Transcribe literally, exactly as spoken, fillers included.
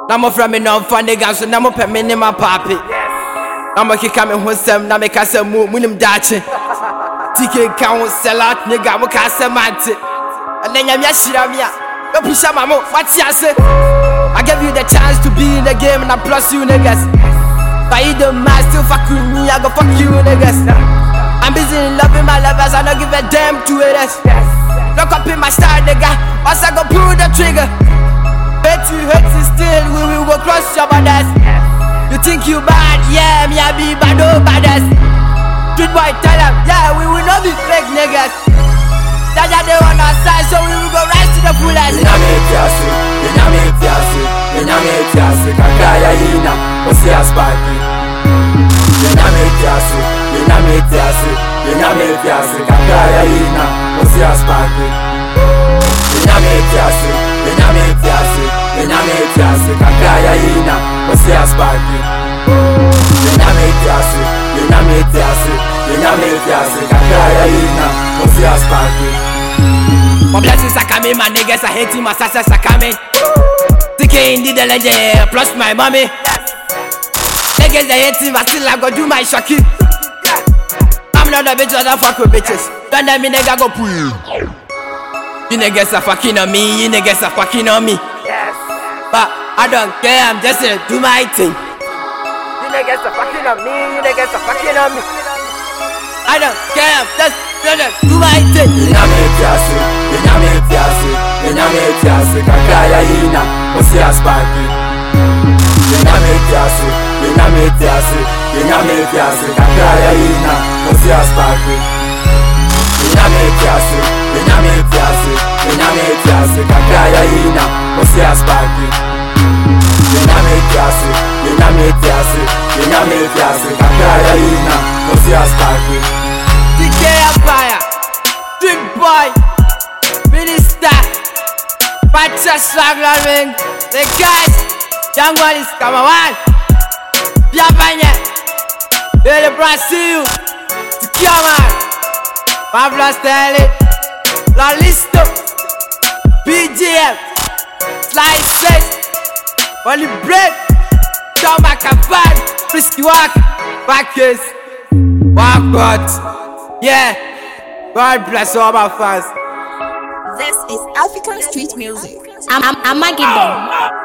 Now my friend me no fun nigga, so now my pet me in my papi. Now my kick me home some, now me can say move, munim dache. T K count sell out nigga, we can say mante. And then you shira me, you push up my mouth. What's ya say? I give you the chance to be in the game and I plus you niggas. But you don't mind still fuck with me, I go fuck you niggas. I'm busy in loving my lovers, I don't give a damn to it. Look up in my style nigga, once I go pull the trigger. Hate you, hate you still, we will go cross your borders. You think you bad, yeah, me I be bad, oh baddest. Street boy tell them, yeah, we will not be fake niggas. Jaja they on our side, so we will go rise to the fullest. Ina me tiasi, ina me tiasi, ina me tiasi, kakaya ina, osi aspaki. Ina me tiasi, ina me tiasi, ina me tiasi, kakaya ina, osi aspaki. Ina me tiasi, ina me tiasi, ina me tiasi, kakaya ina, osi aspaki. Ina me tiasi, ina me tiasi, ina me tiasi, kakaya ina, osi aspaki. My blessings are coming, my niggas are hating, my success are coming. T K indeed the legend, plus my mommy. Niggas are hating, but still I go do my shocking. I'm not a bitch, I don't fuck with bitches. Don't let me nigga go pull you. You niggas are fucking on me, you niggas are fucking on me. But I don't care, I'm just gonna do my thing. You niggas are fucking on me, you niggas are fucking on me. I don't care, I'm just gonna do my thing. Ina me tiasi, ina me tiasi, ina me tiasi, kakaya ina, osi aspaki. Ina me tiasi, ina me tiasi, ina me tiasi, kakaya ina, osi aspaki. Ina me tiasi, ina me tiasi, ina me tiasi, kakaya ina, osi aspaki. Ina me tiasi, ina me tiasi, ina me tiasi, kakaya ina, osi aspaki. T K Empire, Street Boy, Minister, Pacha Slaglaring, the guys, Young One is come on, Piabanya, Bele Brasil, Tikiaman, Pablo Stanley, La Listo, P G M, Slice Six, Only Break, Tom Macabad, Frisky Walk, Backers, Walk But. Yeah, God bless all my fans. This is African street music. I'm, I'm, I'm Maggie.